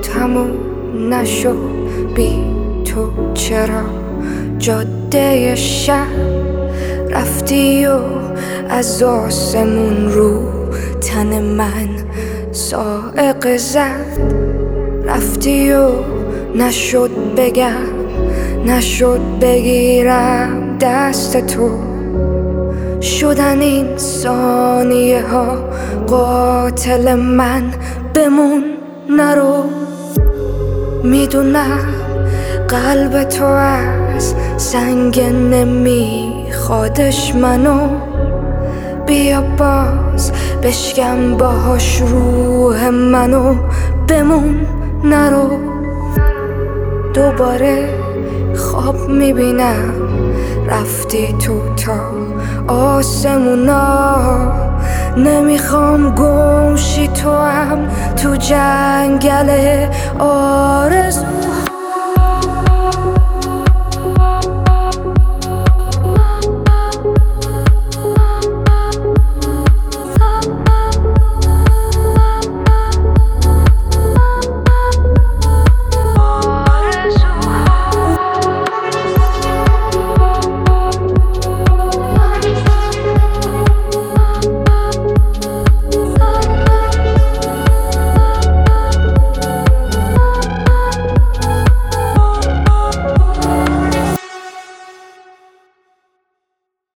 تموم نشد بی تو. چرا جاده شب رفتی و از آسمون رو تن من صاعقه زد؟ رفتی و نشد بگم، نشد بگیرم دست تو. شدن این ثانیه ها قاتل من. بمون نرو، میدونم قلب تو از سنگ نمیخوادش منو. بیا باز بشکن باهاش روح منو. بمون نرو، دوباره خواب میبینم رفتی تو تا آسمونا. نمیخوام گمشی تو هم تو جنگل آرزو.